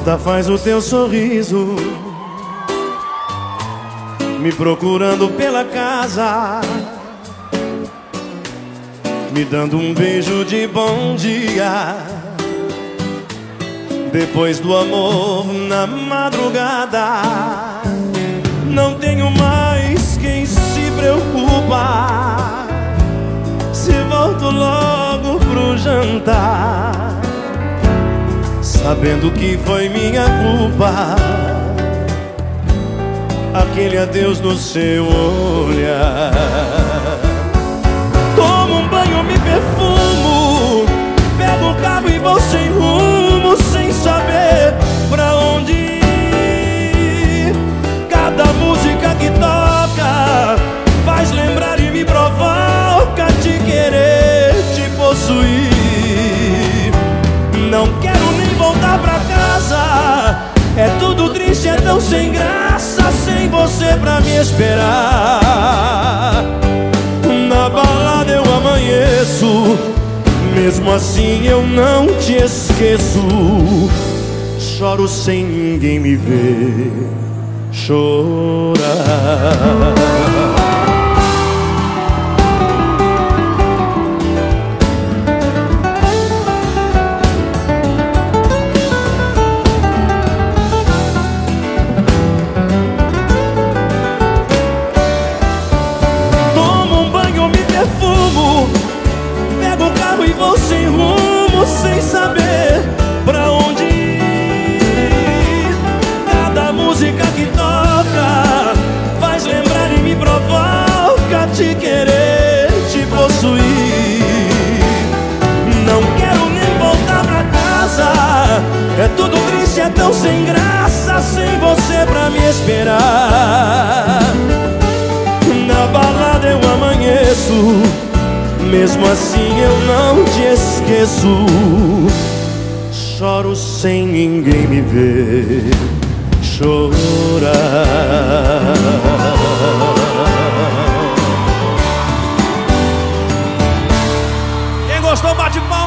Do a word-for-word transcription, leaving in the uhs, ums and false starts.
falta faz o teu sorriso, me procurando pela casa, me dando um beijo de bom dia. Depois do amor na madrugada, não tenho mais quem se preocupa se volto logo pro jantar, sabendo que foi minha culpa aquele adeus no seu olhar. Tomo um banho, me perfumo, pego o carro e vou sem rumo, sem saber pra onde ir. Cada música que toca faz lembrar e me provoca te querer, te possuir. Não quero nem voltar pra casa, é tudo triste, é tão sem graça, sem você pra me esperar. Na balada eu amanheço, mesmo assim eu não te esqueço. Choro sem ninguém me ver chorar. Pego o carro e vou sem rumo, sem saber pra onde ir. Cada música que toca faz lembrar e me provoca te querer, te possuir. Não quero nem voltar pra casa, é tudo triste, é tão sem graça, sem você pra me esperar. Na balada eu amanheço, mesmo assim eu não te esqueço. Choro sem ninguém me ver chorar. Quem gostou bate palma.